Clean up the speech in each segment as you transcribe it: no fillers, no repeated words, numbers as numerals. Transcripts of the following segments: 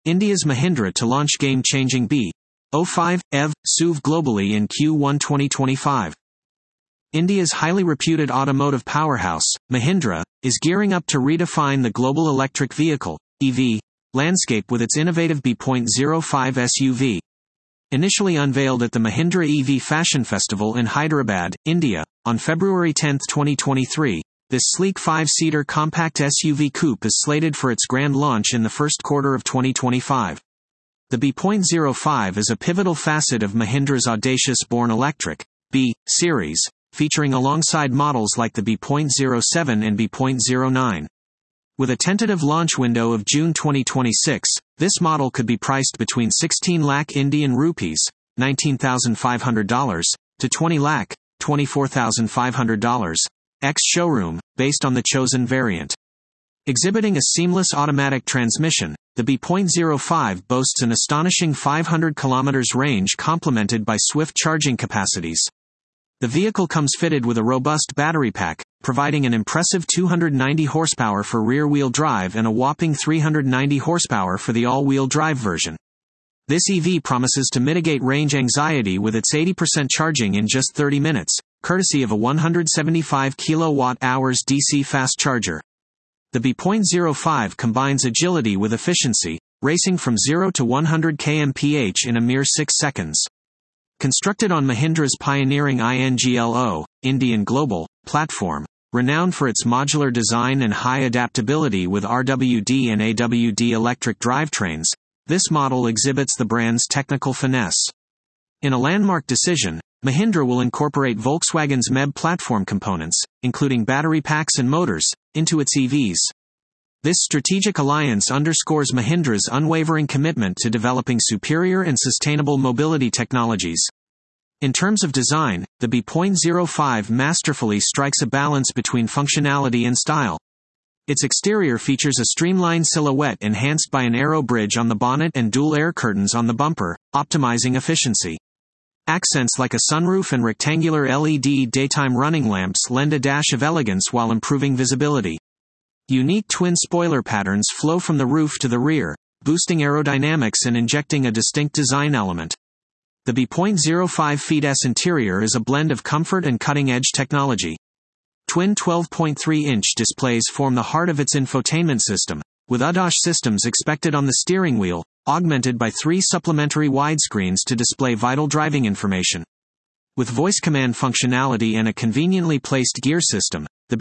India's Mahindra to launch game-changing B05 EV SUV globally in Q1 2025. India's highly reputed automotive powerhouse, Mahindra, is gearing up to redefine the global electric vehicle (EV) landscape with its innovative B05 SUV. Initially unveiled at the Mahindra EV Fashion Festival in Hyderabad, India, on February 10, 2023, this sleek 5-seater compact SUV coupe is slated for its grand launch in the first quarter of 2025. The B05 is a pivotal facet of Mahindra's audacious Born Electric B series, featuring alongside models like the B07 and B09. With a tentative launch window of June 2026, this model could be priced between 16 lakh Indian rupees, $19,500, to 20 lakh, $24,500, ex-showroom, based on the chosen variant. Exhibiting a seamless automatic transmission, the B05 boasts an astonishing 500 km range complemented by swift charging capacities. The vehicle comes fitted with a robust battery pack, providing an impressive 290 horsepower for rear-wheel drive and a whopping 390 horsepower for the all-wheel drive version. This EV promises to mitigate range anxiety with its 80% charging in just 30 minutes, courtesy of a 175 kWh DC fast charger. The B05 combines agility with efficiency, racing from 0 to 100 km/h in a mere 6 seconds. Constructed on Mahindra's pioneering INGLO, Indian Global, platform, renowned for its modular design and high adaptability with RWD and AWD electric drivetrains, this model exhibits the brand's technical finesse. In a landmark decision, Mahindra will incorporate Volkswagen's MEB platform components, including battery packs and motors, into its EVs. This strategic alliance underscores Mahindra's unwavering commitment to developing superior and sustainable mobility technologies. In terms of design, the B05 masterfully strikes a balance between functionality and style. Its exterior features a streamlined silhouette enhanced by an aero bridge on the bonnet and dual air curtains on the bumper, optimizing efficiency. Accents like a sunroof and rectangular LED daytime running lamps lend a dash of elegance while improving visibility. Unique twin spoiler patterns flow from the roof to the rear, boosting aerodynamics and injecting a distinct design element. The B05 Feed-S interior is a blend of comfort and cutting-edge technology. Twin 12.3-inch displays form the heart of its infotainment system, with ADAS systems expected on the steering wheel, augmented by 3 supplementary widescreens to display vital driving information. With voice command functionality and a conveniently placed gear system, the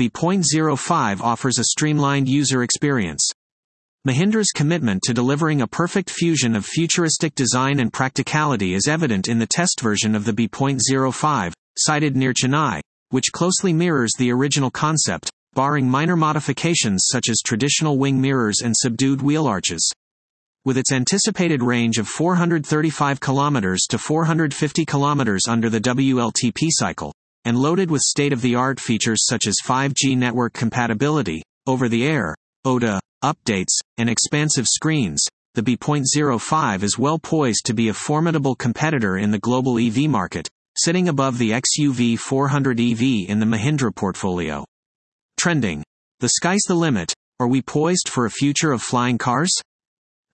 B05 offers a streamlined user experience. Mahindra's commitment to delivering a perfect fusion of futuristic design and practicality is evident in the test version of the B05, sited near Chennai, which closely mirrors the original concept, barring minor modifications such as traditional wing mirrors and subdued wheel arches. With its anticipated range of 435 km to 450 km under the WLTP cycle, and loaded with state-of-the-art features such as 5G network compatibility, over-the-air, OTA, updates, and expansive screens, the B05 is well poised to be a formidable competitor in the global EV market, sitting above the XUV 400 EV in the Mahindra portfolio. Trending. The sky's the limit. Are we poised for a future of flying cars?